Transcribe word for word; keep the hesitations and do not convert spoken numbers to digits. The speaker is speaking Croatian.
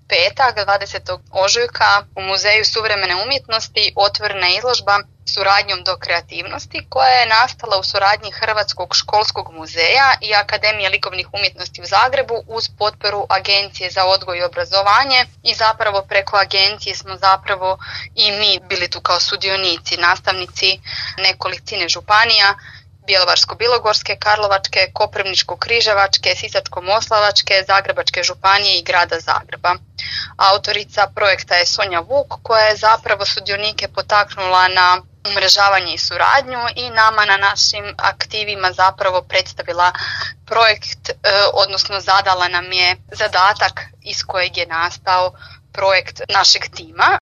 petak, dvadesetog ožujka, u Muzeju suvremene umjetnosti otvorena izložba Suradnjom do kreativnosti, koja je nastala u suradnji Hrvatskog školskog muzeja i Akademije likovnih umjetnosti u Zagrebu uz potporu Agencije za odgoj i obrazovanje, i zapravo preko agencije smo zapravo i mi bili tu kao sudionici, nastavnici nekolicine županija, Bjelovarsko-bilogorske, Karlovačke, Koprivničko-križevačke, Sisačko-moslavačke, Zagrebačke županije i grada Zagreba. Autorica projekta je Sonja Vuk, koja je zapravo sudionike potaknula na umrežavanje i suradnju i nama na našim aktivima zapravo predstavila projekt, odnosno zadala nam je zadatak iz kojeg je nastao projekt našeg tima.